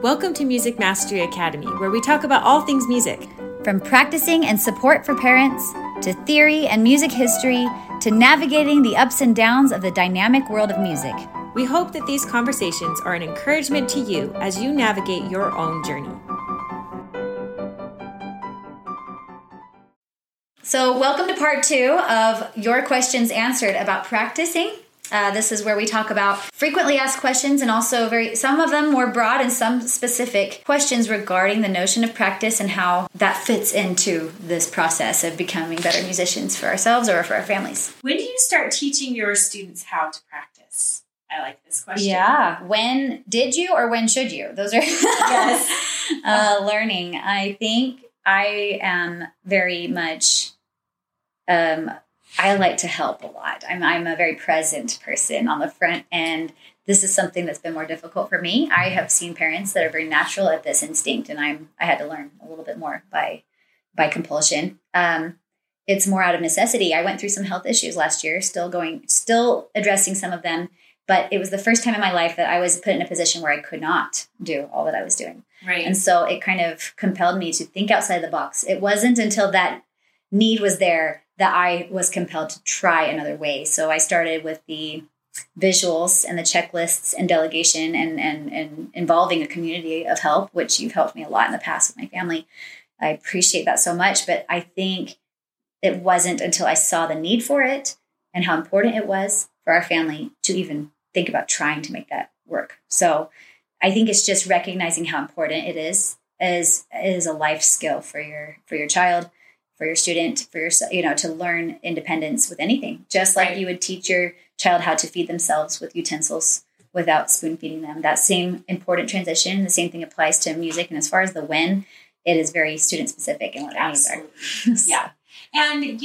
Welcome to Music Mastery Academy, where we talk about all things music. From practicing and support for parents, to theory and music history, to navigating the ups and downs of the dynamic world of music. We hope that these conversations are an encouragement to you as you navigate your own journey. So welcome to part 2 of Your Questions Answered about practicing. This is where we talk about frequently asked questions and also some of them more broad and some specific questions regarding the notion of practice and how that fits into this process of becoming better musicians for ourselves or for our families. When do you start teaching your students how to practice? I like this question. Yeah. When did you or when should you? Those are Yes. Learning. I think I am very much... I like to help a lot. I'm a very present person on the front end. This is something that's been more difficult for me. I have seen parents that are very natural at this instinct, and I had to learn a little bit more by compulsion. It's more out of necessity. I went through some health issues last year, still addressing some of them, but it was the first time in my life that I was put in a position where I could not do all that I was doing. Right. And so it kind of compelled me to think outside the box. It wasn't until that need was there that I was compelled to try another way. So I started with the visuals and the checklists and delegation and involving a community of help, which you've helped me a lot in the past with my family. I appreciate that so much, but I think it wasn't until I saw the need for it and how important it was for our family to even think about trying to make that work. So I think it's just recognizing how important it is as a life skill for your child, for your student, for your, to learn independence with anything, just like you would teach your child how to feed themselves with utensils without spoon feeding them. That same important transition, the same thing applies to music. And as far as the when, it is very student specific and what their needs are. Yeah. And,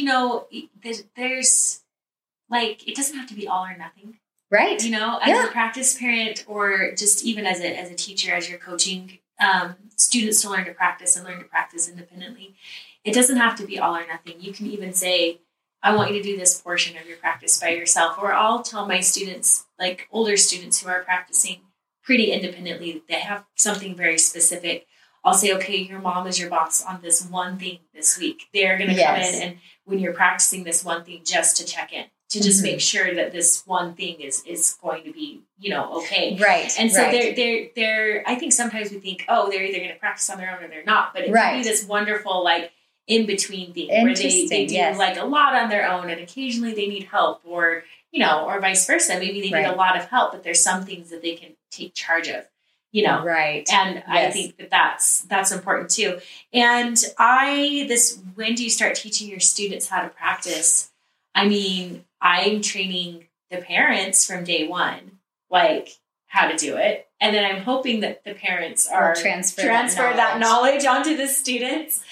there's it doesn't have to be all or nothing. Right. As a practice parent or just even as a teacher, as you're coaching students to learn to practice independently, it doesn't have to be all or nothing. You can even say, I want you to do this portion of your practice by yourself. Or I'll tell my students, like older students who are practicing pretty independently, they have something very specific. I'll say, okay, your mom is your boss on this one thing this week. They're going to come in and when you're practicing this one thing, just to check in, to just make sure that this one thing is going to be, okay. Right. And so they're, I think sometimes we think, they're either going to practice on their own or they're not, but it can be this wonderful, in-between thing where they do a lot on their own and occasionally they need help or vice versa. Maybe they need a lot of help, but there's some things that they can take charge of, Right. And I think that's important too. And when do you start teaching your students how to practice? I mean, I'm training the parents from day one, how to do it. And then I'm hoping that the parents are transfer that knowledge onto the students.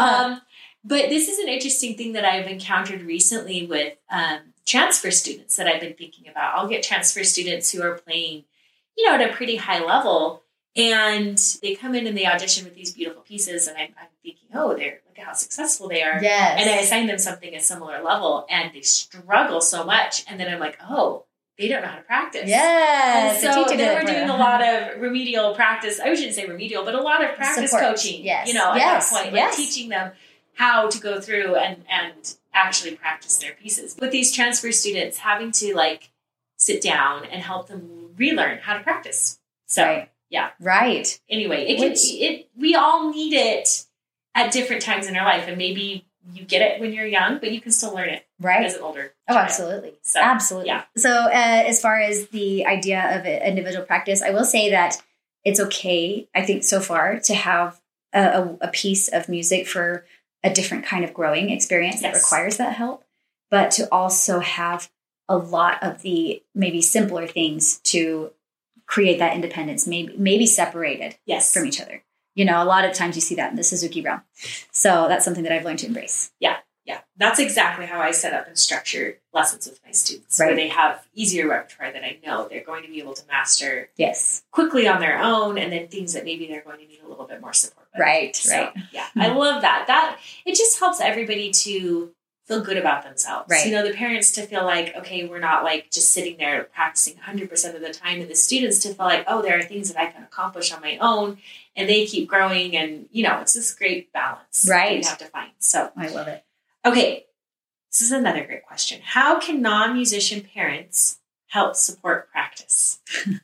But this is an interesting thing that I've encountered recently with transfer students that I've been thinking about. I'll get transfer students who are playing, at a pretty high level, and they come in and they audition with these beautiful pieces, and I'm thinking, look at how successful they are. Yes. And I assign them something a similar level, and they struggle so much, and then I'm like, they don't know how to practice. Yes. And so then we're doing a lot of remedial practice. I shouldn't say remedial, but a lot of practice coaching. Yes. At that point, teaching them how to go through and actually practice their pieces. With these transfer students, having to sit down and help them relearn how to practice. So yeah, right. Anyway, we all need it at different times in our life, and maybe you get it when you're young, but you can still learn it as an older child. Absolutely. So, absolutely. Yeah. So as far as the idea of individual practice, I will say that it's okay, I think so far, to have a piece of music for a different kind of growing experience that requires that help, but to also have a lot of the maybe simpler things to create that independence, maybe separated from each other. A lot of times you see that in the Suzuki realm. So that's something that I've learned to embrace. Yeah. Yeah. That's exactly how I set up and structure lessons with my students, where they have easier repertoire that I know they're going to be able to master quickly on their own, and then things that maybe they're going to need a little bit more support with. Right. So, yeah. I love that. It just helps everybody to feel good about themselves. Right. You know, the parents to feel like, okay, we're not like just sitting there practicing 100% of the time, and the students to feel like, oh, there are things that I can accomplish on my own, and they keep growing. And, you know, it's this great balance that you have to find. So I love it. Okay. This is another great question. How can non-musician parents help support practice?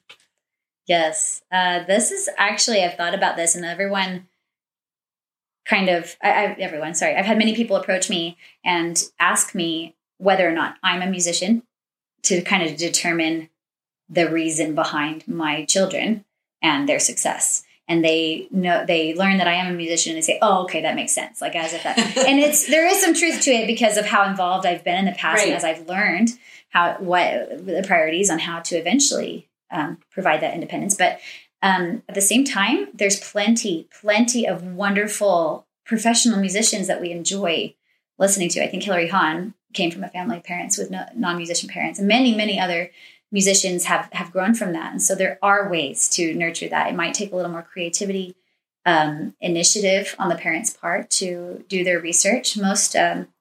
Yes. This is actually, I've thought about this, and everyone kind of, I've had many people approach me and ask me whether or not I'm a musician to kind of determine the reason behind my children and their success. And they learn that I am a musician, and they say, oh, okay, that makes sense. Like, as if that, and there is some truth to it because of how involved I've been in the past. Right. And as I've learned what the priorities on how to eventually provide that independence. But at the same time, there's plenty of wonderful professional musicians that we enjoy listening to. I think Hilary Hahn came from a family of parents with non-musician parents, and many other musicians have grown from that. And so there are ways to nurture that. It might take a little more creativity, initiative on the parents' part to do their research. Most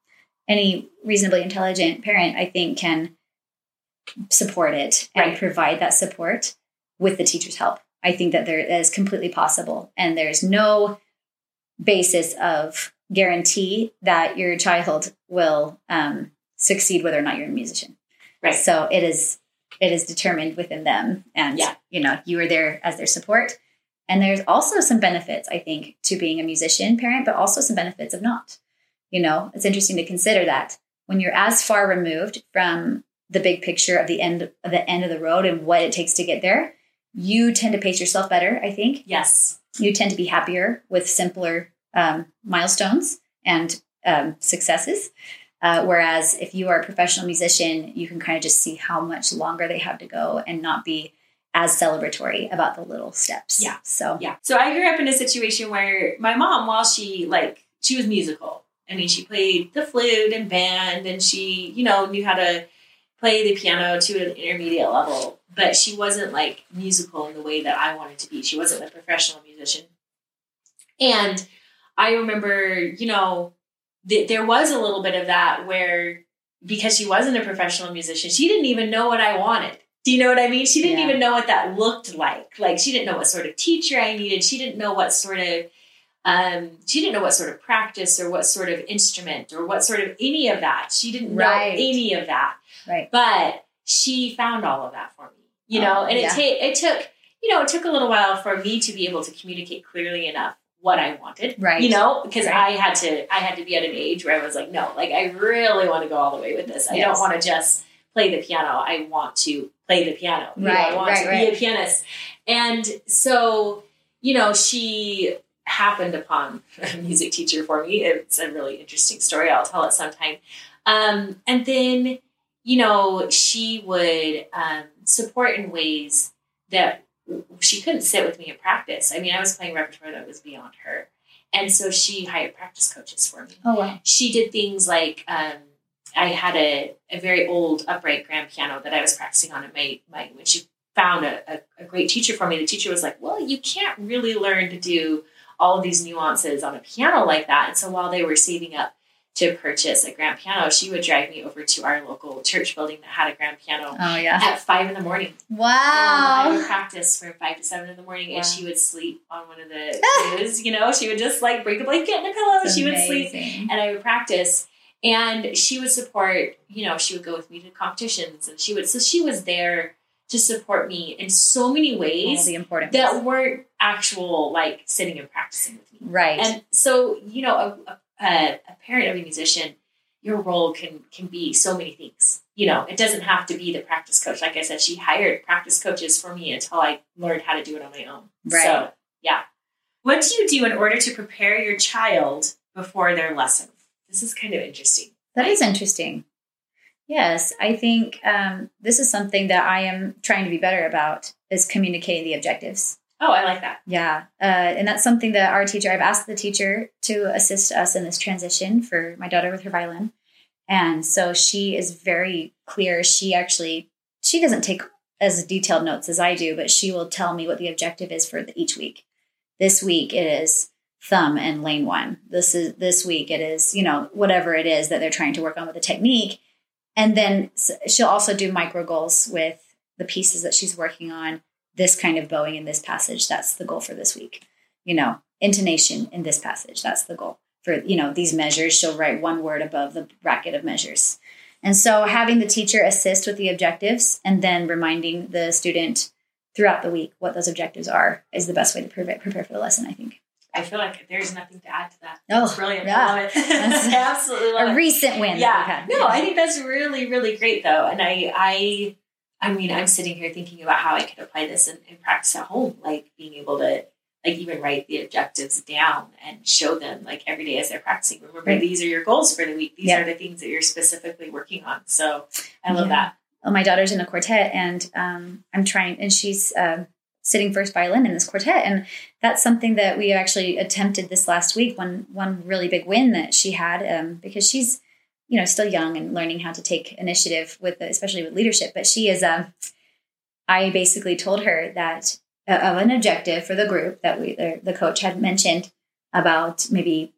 any reasonably intelligent parent, I think, can support it and provide that support with the teacher's help. I think that that is completely possible, and there's no basis of guarantee that your child will succeed whether or not you're a musician. Right. So it is determined within them, and you are there as their support. And there's also some benefits, I think, to being a musician parent, but also some benefits of not. You know, it's interesting to consider that when you're as far removed from the big picture of the end of the road and what it takes to get there, you tend to pace yourself better, I think. Yes. You tend to be happier with simpler milestones and successes. Whereas if you are a professional musician, you can kind of just see how much longer they have to go and not be as celebratory about the little steps. Yeah. So I grew up in a situation where my mom, while she was musical. I mean, she played the flute and band, and she, knew how to play the piano to an intermediate level, but she wasn't like musical in the way that I wanted to be. She wasn't a professional musician. And I remember, there was a little bit of that where, because she wasn't a professional musician, she didn't even know what I wanted. Do you know what I mean? She didn't even know what that looked like. Like, she didn't know what sort of teacher I needed. She didn't know what sort of, practice or what sort of instrument or what sort of any of that. She didn't know any of that. Right. But she found all of that for me, and it took a little while for me to be able to communicate clearly enough what I wanted, right? Because I had to be at an age where I was like, no, like, I really want to go all the way with this. I don't want to just play the piano. I want to play the piano. I want to be a pianist. And so, she happened upon a music teacher for me. It's a really interesting story. I'll tell it sometime. And then, she would support in ways that she couldn't sit with me and practice. I mean, I was playing repertoire that was beyond her. And so she hired practice coaches for me. Oh, wow. She did things like, I had a very old upright grand piano that I was practicing on at when she found a great teacher for me. The teacher was like, well, you can't really learn to do all of these nuances on a piano like that. And so while they were saving up to purchase a grand piano, she would drive me over to our local church building that had a grand piano at 5 a.m. Wow. And I would practice from 5 to 7 a.m, and she would sleep on one of the pews. She would just like break a blanket and a pillow. That's she would amazing. Sleep, and I would practice. And she would support, she would go with me to competitions, and she was there to support me in so many ways. All the important that ways. Weren't actual, like, sitting and practicing with me. Right. And so, a parent of a musician, your role can be so many things. It doesn't have to be the practice coach. Like I said, she hired practice coaches for me until I learned how to do it on my own. Right. So, yeah. What do you do in order to prepare your child before their lesson? This is kind of interesting. That is interesting. Yes, I think this is something that I am trying to be better about, is communicating the objectives. Oh, I like that. Yeah. And that's something that I've asked the teacher to assist us in this transition for my daughter with her violin. And so she is very clear. She doesn't take as detailed notes as I do, but she will tell me what the objective is for each week. This week it is thumb in lane 1. This week it is, whatever it is that they're trying to work on with the technique. And then she'll also do micro goals with the pieces that she's working on. This kind of bowing in this passage, that's the goal for this week. Intonation in this passage, that's the goal for, these measures. She'll write one word above the bracket of measures. And so having the teacher assist with the objectives and then reminding the student throughout the week what those objectives are is the best way to prepare for the lesson, I think. I feel like there's nothing to add to that. Oh, it's brilliant. Yeah. I love it. I absolutely love it. A recent win that we've had. No, I think that's really, really great though. And I'm sitting here thinking about how I could apply this and practice at home, like being able to even write the objectives down and show them every day as they're practicing. Remember, These are your goals for the week. These are the things that you're specifically working on. So I love that. Well, my daughter's in a quartet and I'm trying, and she's sitting first violin in this quartet. And that's something that we actually attempted this last week. One really big win that she had because she's, still young and learning how to take initiative especially with leadership. But she is, I basically told her that of an objective for the group that the coach had mentioned about maybe,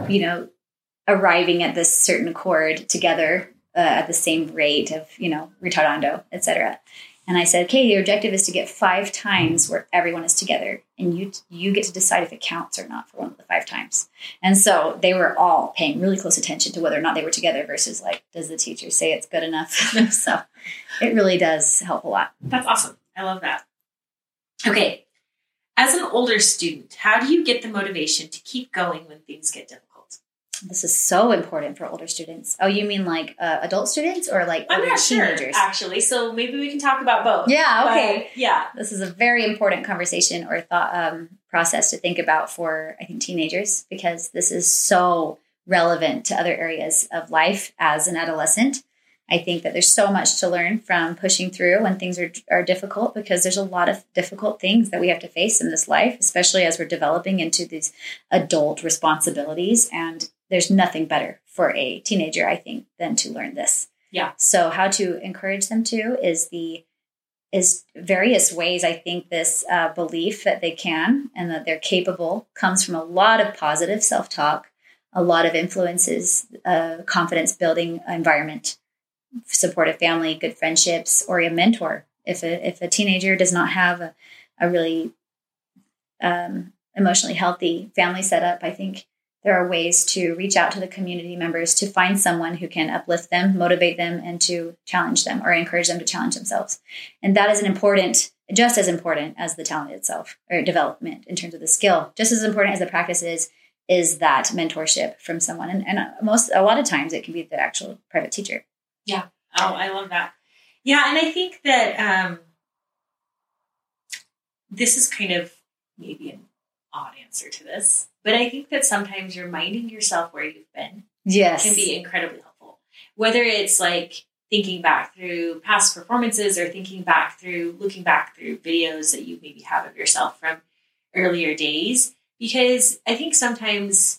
arriving at this certain chord together at the same rate of, ritardando, etc. And I said, okay, your objective is to get 5 times where everyone is together. And you get to decide if it counts or not for one of the 5 times. And so they were all paying really close attention to whether or not they were together versus does the teacher say it's good enough? So it really does help a lot. That's awesome. I love that. Okay. As an older student, how do you get the motivation to keep going when things get difficult? This is so important for older students. Oh, you mean adult students or I'm not teenagers? Sure, actually. So maybe we can talk about both. Yeah, okay. Yeah. This is a very important conversation or thought process to think about for, I think, teenagers, because this is so relevant to other areas of life as an adolescent. I think that there's so much to learn from pushing through when things are difficult, because there's a lot of difficult things that we have to face in this life, especially as we're developing into these adult responsibilities. And there's nothing better for a teenager, I think, than to learn this. Yeah. So how to encourage them to is various ways. I think this belief that they can and that they're capable comes from a lot of positive self-talk, a lot of influences, confidence building environment, supportive family, good friendships, or a mentor. If a teenager does not have a really emotionally healthy family setup, I think there are ways to reach out to the community members to find someone who can uplift them, motivate them, and to challenge them or encourage them to challenge themselves. And that is just as important as the talent itself or development in terms of the skill. Just as important as the practice is that mentorship from someone. And a lot of times it can be the actual private teacher. Yeah. Oh, I love that. Yeah. And I think that this is kind of maybe an odd answer to this, but I think that sometimes reminding yourself where you've been can be incredibly helpful. Whether it's thinking back through past performances or looking back through videos that you maybe have of yourself from earlier days, because I think sometimes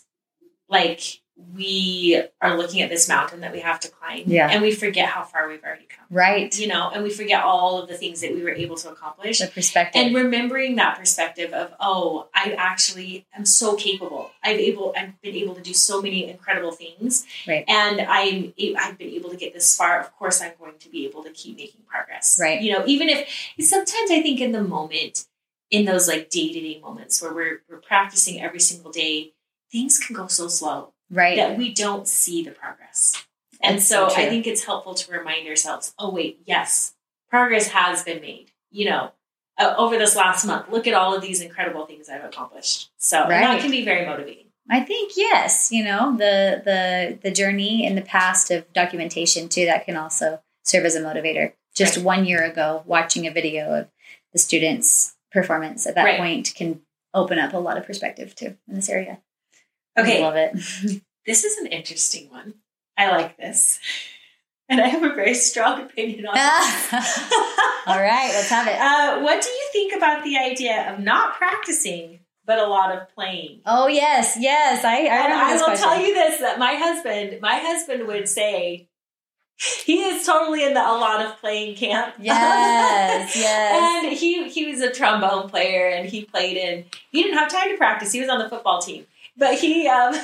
we are looking at this mountain that we have to climb and we forget how far we've already come. Right. And we forget all of the things that we were able to accomplish. The perspective. And remembering that perspective of, I actually am so capable. I've been able to do so many incredible things. Right. And I've been able to get this far. Of course, I'm going to be able to keep making progress. Right. Even if sometimes I think in the moment, in those day-to-day moments where we're practicing every single day, things can go so slow. Right. That we don't see the progress. And so I think it's helpful to remind ourselves, yes, progress has been made, over this last month. Look at all of these incredible things I've accomplished. So that can be very motivating. I think, yes, the journey in the past of documentation too, that can also serve as a motivator. Just 1 year ago, watching a video of the students' performance at that point can open up a lot of perspective too in this area. Okay. I love it. This is an interesting one. I like this. And I have a very strong opinion on this. All right, let's have it. What do you think about the idea of not practicing, but a lot of playing? Oh, yes. I will tell you this, that my husband would say, He is totally in a lot of playing camp. Yes, yes. And he was a trombone player, and he didn't have time to practice. He was on the football team. But he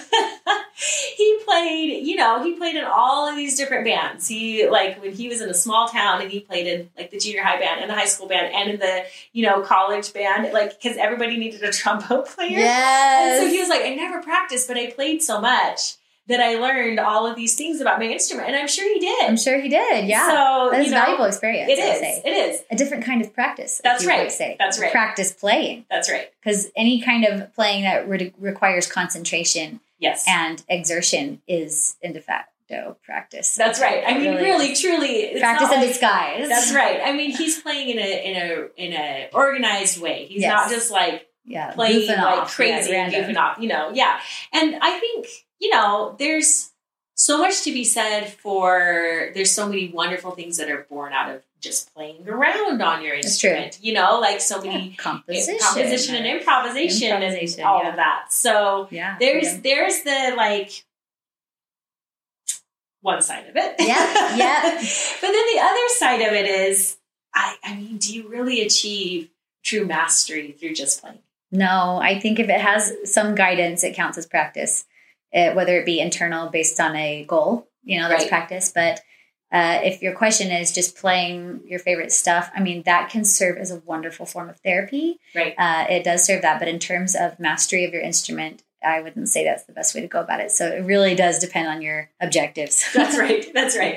played, he played in all of these different bands. When he was in a small town, and he played in like the junior high band and the high school band and in the, college band, because everybody needed a trombone player. Yes. And so he was like, I never practiced, but I played so much that I learned all of these things about my instrument. And I'm sure he did. Yeah. So, that's a valuable experience. It is. A different kind of practice. That's right. That's right. Practice playing. That's right. Because any kind of playing that requires concentration and exertion is in de facto practice. That's right. I mean, really, truly, practice in disguise. That's right. I mean, he's playing in a organized way. He's not just like playing like crazy and goofing off. And I think there's so much to be said for. There's so many wonderful things that are born out of just playing around on your instrument. Like so many composition and improvisation and all of that. So there's the one side of it. Yeah. But then the other side of it is, I mean, do you really achieve true mastery through just playing? No, I think if it has some guidance, it counts as practice, whether it be internal based on a goal, that's practice. But if your question is just playing your favorite stuff, I mean, that can serve as a wonderful form of therapy. Right. It does serve that. But in terms of mastery of your instrument, I wouldn't say that's the best way to go about it. So it really does depend on your objectives. That's right. That's right.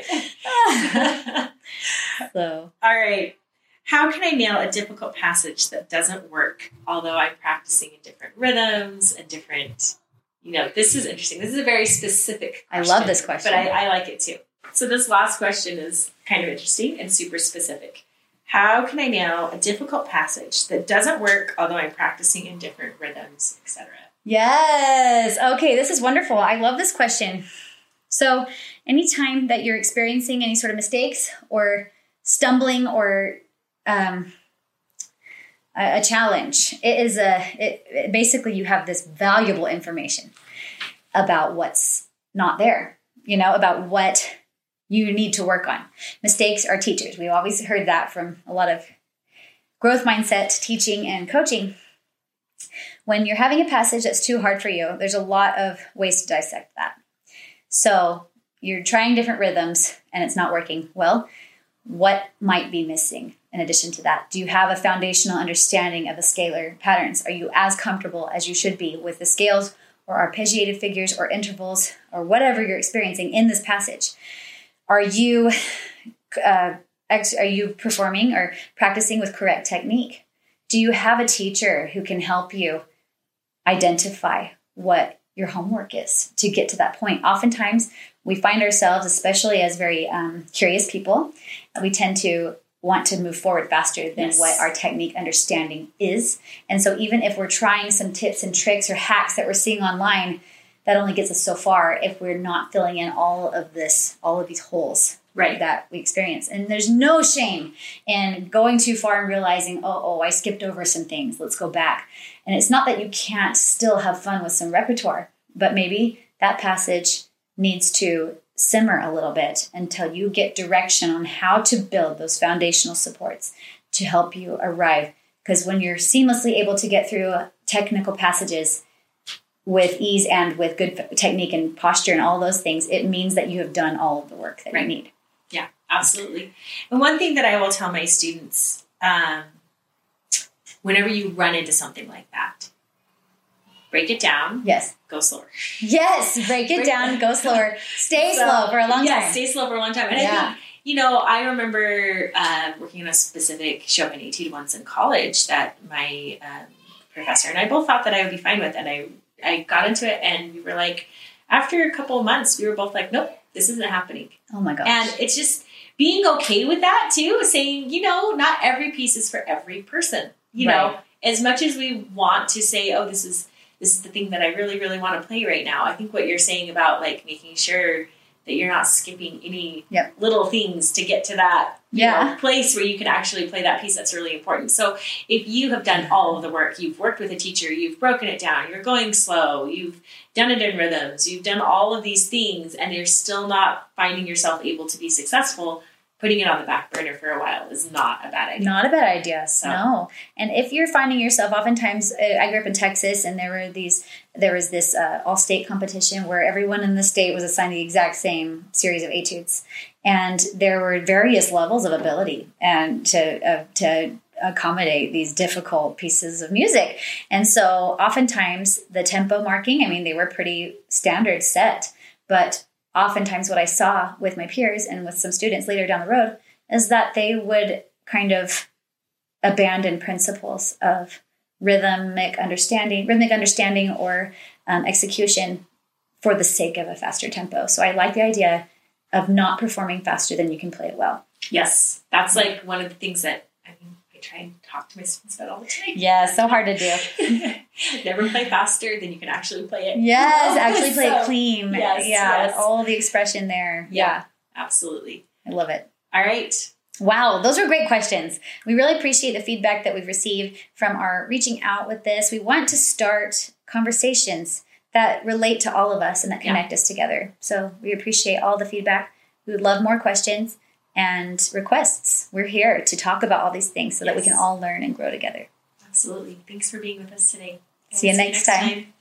So, all right. How can I nail a difficult passage that doesn't work, although I'm practicing in different rhythms and different, this is interesting. This is a very specific question. I love this question. But I like it too. So this last question is kind of interesting and super specific. How can I nail a difficult passage that doesn't work, although I'm practicing in different rhythms, etc.? Yes. Okay, this is wonderful. I love this question. So anytime that you're experiencing any sort of mistakes or stumbling or a challenge, basically you have this valuable information about what's not there, about what you need to work on. Mistakes are teachers. We've always heard that from a lot of growth mindset teaching and coaching. When you're having a passage that's too hard for you, there's a lot of ways to dissect that. So you're trying different rhythms and it's not working. Well, what might be missing in addition to that? Do you have a foundational understanding of the scalar patterns? Are you as comfortable as you should be with the scales or arpeggiated figures or intervals or whatever you're experiencing in this passage? Are you performing or practicing with correct technique? Do you have a teacher who can help you identify what your homework is to get to that point? Oftentimes, we find ourselves, especially as very curious people, we tend to want to move forward faster than what our technique understanding is. And so even if we're trying some tips and tricks or hacks that we're seeing online, that only gets us so far if we're not filling in all of these holes that we experience. And there's no shame in going too far and realizing, I skipped over some things. Let's go back. And it's not that you can't still have fun with some repertoire, but maybe that passage needs to simmer a little bit until you get direction on how to build those foundational supports to help you arrive. Because when you're seamlessly able to get through technical passages with ease and with good technique and posture and all those things, it means that you have done all of the work that you need. Yeah, absolutely. And one thing that I will tell my students, whenever you run into something like that, break it down. Yes. Go slower. Yes. Break it down. Go slower. Stay slow for a long time. Yeah, stay slow for a long time. And I think, I remember working on a specific Chopin etude once in college that my professor and I both thought that I would be fine with. And I got into it and we were like, after a couple of months, we were both like, nope, this isn't happening. Oh my gosh. And it's just being okay with that too, saying, not every piece is for every person. You know, as much as we want to say, this is the thing that I really, really want to play right now. I think what you're saying about like making sure that you're not skipping any Yep. little things to get to that Yeah. place where you can actually play that piece that's really important. So if you have done all of the work, you've worked with a teacher, you've broken it down, you're going slow, you've done it in rhythms, you've done all of these things, and you're still not finding yourself able to be successful, putting it on the back burner for a while is not a bad idea. Not a bad idea. So. No. And if you're finding yourself, oftentimes, I grew up in Texas, and there was this all-state competition where everyone in the state was assigned the exact same series of etudes, and there were various levels of ability and to accommodate these difficult pieces of music. And so, oftentimes, the tempo marking, I mean, they were pretty standard set, but oftentimes what I saw with my peers and with some students later down the road is that they would kind of abandon principles of rhythmic understanding or execution for the sake of a faster tempo. So I like the idea of not performing faster than you can play it well. Yes, that's like one of the things that I try and talk to my students about all the time. Yeah, so hard to do. Never play faster than you can actually play it. Yes, actually play it clean. Yes. All the expression there. Yeah, absolutely. I love it. All right. Wow, those are great questions. We really appreciate the feedback that we've received from our reaching out with this. We want to start conversations that relate to all of us and that connect us together. So we appreciate all the feedback. We would love more questions and requests. We're here to talk about all these things so that we can all learn and grow together. Absolutely. Thanks for being with us today. See you next time.